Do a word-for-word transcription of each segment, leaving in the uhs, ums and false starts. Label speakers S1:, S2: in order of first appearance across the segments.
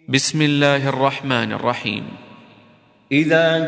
S1: بسم الله الرحمن الرحيم.
S2: إذا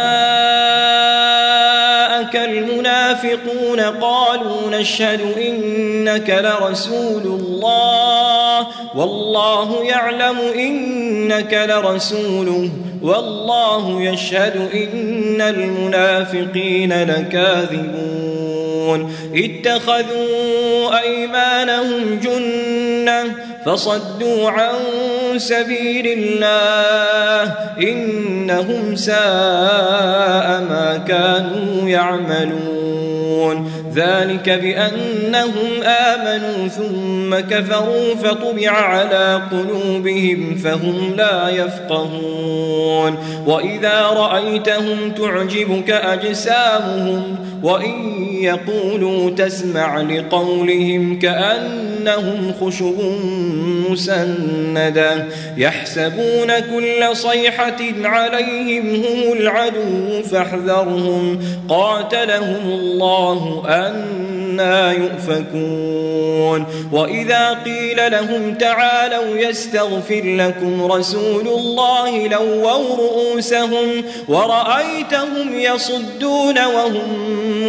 S2: جاءك المنافقون قالوا نشهد إنك لرسول الله والله يعلم إنك لرسوله والله يشهد إن المنافقين لكاذبون اتخذوا أيمانهم جنة فصدوا عن سبيل الله إنهم ساء ما كانوا يعملون ذلك بأنهم آمنوا ثم كفروا فطبع على قلوبهم فهم لا يفقهون وإذا رأيتهم تعجبك أجسامهم وإن يقولوا تسمع لقولهم كأنهم خشب مسندة يحسبون كل صيحة عليهم هم العدو فاحذرهم قاتلهم الله أنى يؤفكون وإذا قيل لهم تعالوا يستغفر لكم رسول الله لووا رؤوسهم ورأيتهم يصدون وهم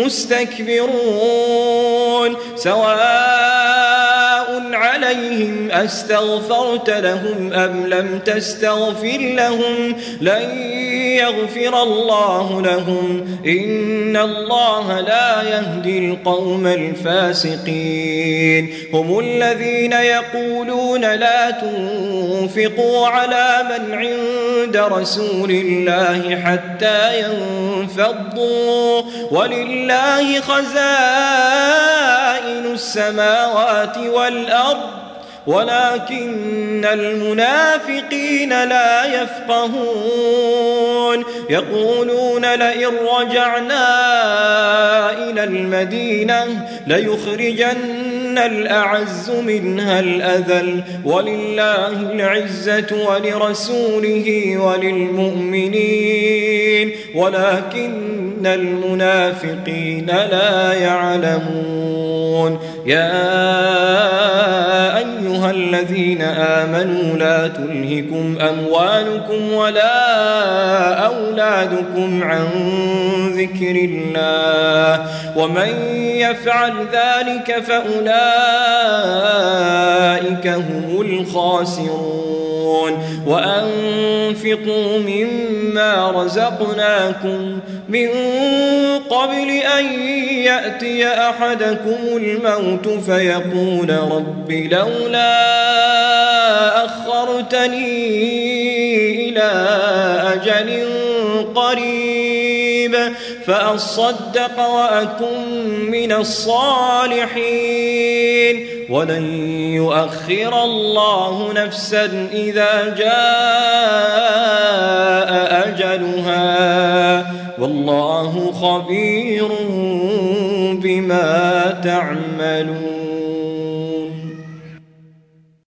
S2: مستكبرون سواء عليهم أستغفرت لهم أم لم تستغفر لهم لن يغفر الله لهم إن الله لا يهدي القوم الفاسقين هم الذين يقولون لا تنفقوا على من عند رسول الله حتى ينفضوا ولله خزائن السماوات والأرض ولكن المنافقين لا يفقهون يقولون لئن رجعنا إلى المدينة ليخرجن الأعز منها الأذل ولله العزة ولرسوله وللمؤمنين ولكن المنافقين لا يعلمون يا أيها الذين آمنوا لا تلهكم أموالكم ولا أولادكم عن ذكر الله ومن يفعل ذلك فأولئك هم الخاسرون وأنفقوا مما رزقناكم من قبل أن يأتي أحدكم الموت فيقول رب لولا أخرتني إلى أجل قريب فأصدق وأكن من الصالحين ولن يؤخر الله نفسا إذا جاء أجلها والله خبير بما تعملون.